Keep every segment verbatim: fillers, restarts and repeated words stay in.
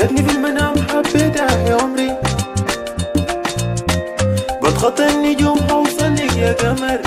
جاتني في المنام حبيتها يا عمري، بتخطى النجوم حوصلك يا قمر،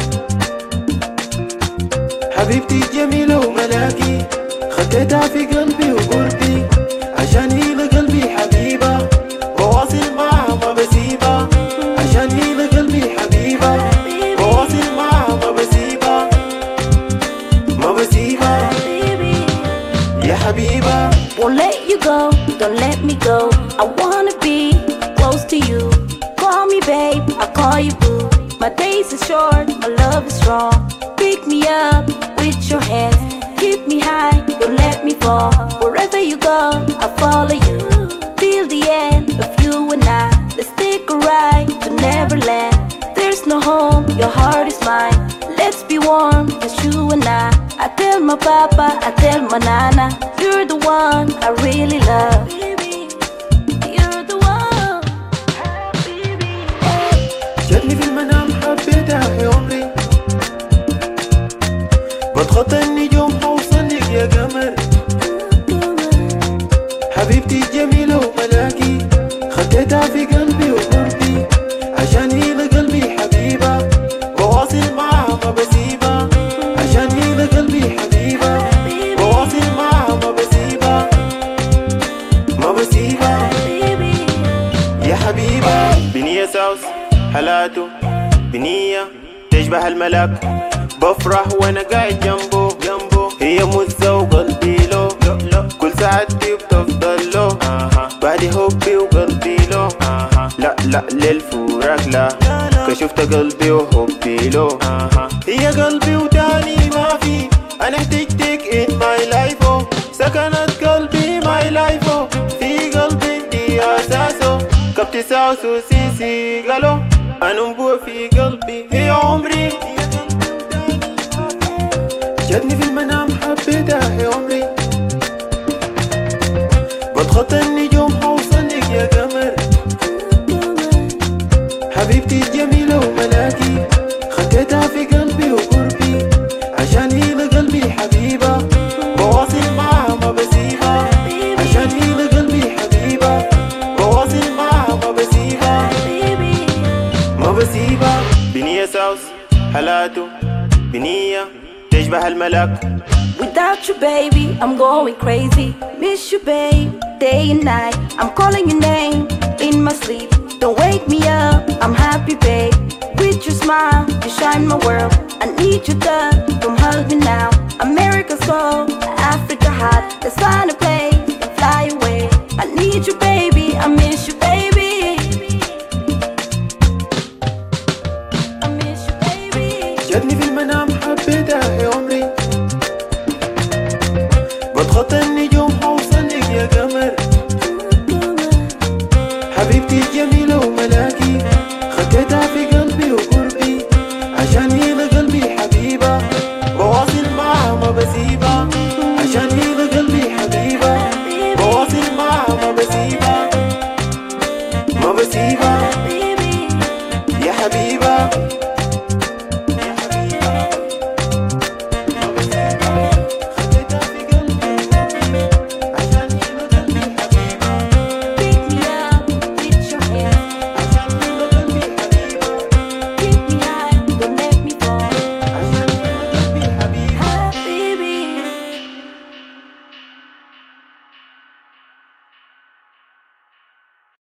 حبيبتي الجميلة وملاكي، خديتها في قلبي وقربي، عشان هي لقلبي حبيبة، بواصل معها ما بسيبها، عشان هي لقلبي حبيبة، بواصل معها ما بسيبها، ما بسيبها يا حبيبة. Won't let you go, don't let me go. I wanna be close to you. Call me babe, I call you boo. My days are short, my love is strong. Pick me up with your hands, keep me high, don't let me fall. Wherever you go, I'll follow you. Till the end of you and I, let's take a ride to Neverland. There's no home, your heart is mine. Let's be warm, just you and I. I tell my papa, I tell my nana, you're the one I really love. You're the one. جاتني في المنام حبيتها يا عمري، بتخطى النجوم حوصلك يا قمر، حبيبتي الجميلة وملاكي، خديتها في قلبي وقربي، عشان هي لقلبي حبيبة، بواصل معها ما بسيبها، عشان هي لقلبي حبيبة، بواصل معها ما بسيبها، ما بسيبها يا حبيبة. بنية ساوس حالاته بنية تشبه الملاك، بفرح وانا قاعد جنبه جنبه، هي مزة وقلبي له، كل ساعتي بتفضل له، بعد حبي وقلبي له، لا لا للفراق لا، كشفت قلبي وحبي له، هي قلبي وتاني ما في، انا احتجتك in my life، سكنت قلبي my life، في قلبي دي اساسه، كبتي ساوس وسيسي قالوا انبوع في قلبي، هي عمري. جاتني في المنام حبيتها يا عمري، بتخطى النجوم حوصلك يا قمر، حبيبتي الجميلة وملاكي، خديتها في قلبي وقربي، عشان هي لقلبي حبيبة، بواصل معها ما بسيبها، عشان هي لقلبي حبيبة، بواصل معها ما بسيبها، ما بسيبها. بنية ساوس حالاته بنية تشبه الملاك. Without you baby, I'm going crazy. Miss you babe, day and night. I'm calling your name in my sleep. Don't wake me up, I'm happy babe. With your smile, you shine my world. I need your touch, come hug me now. America's cold, Africa hot. Let's find a place